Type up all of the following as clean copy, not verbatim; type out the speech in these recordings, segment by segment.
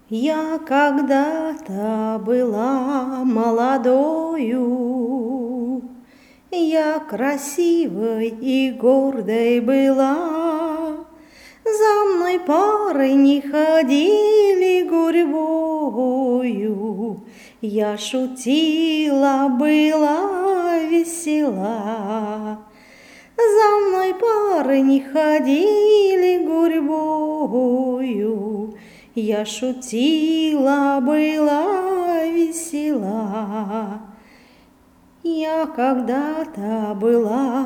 Я когда-то была молодою, я красивой и гордой была. За мной пары не ходили гурьбою, я шутила, была весела. За мной пары не ходили гурьбою, я шутила, была весела. Я когда-то была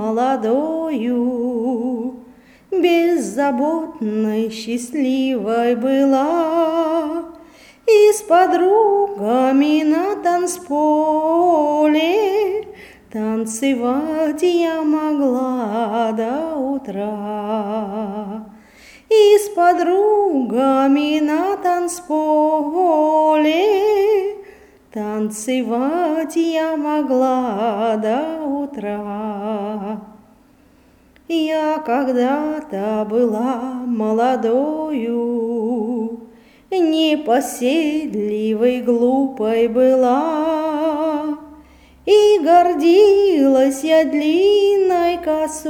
молодою, беззаботной, счастливой была, и с подругами на танцполе танцевать я могла до утра. И с подругами на танцполе танцевать я могла до утра. Я когда-то была молодою, непоседливой, глупой была, и гордилась я длинной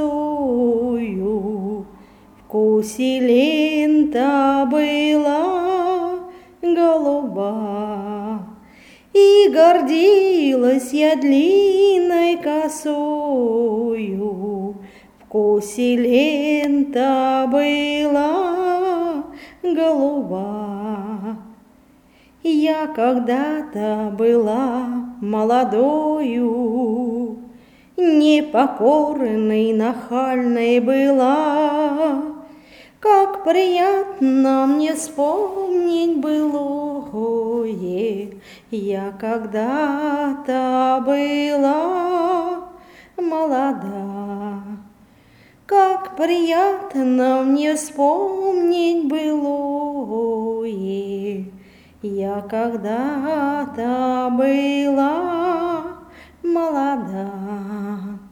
косою. Вкусе лента была голуба, и гордилась я длинной косою. Вкусе лента была голуба. Я когда-то была молодою, непокорной, нахальной была. Как приятно мне вспомнить былое, я когда-то была молода. Как приятно мне вспомнить былое, я когда-то была молода.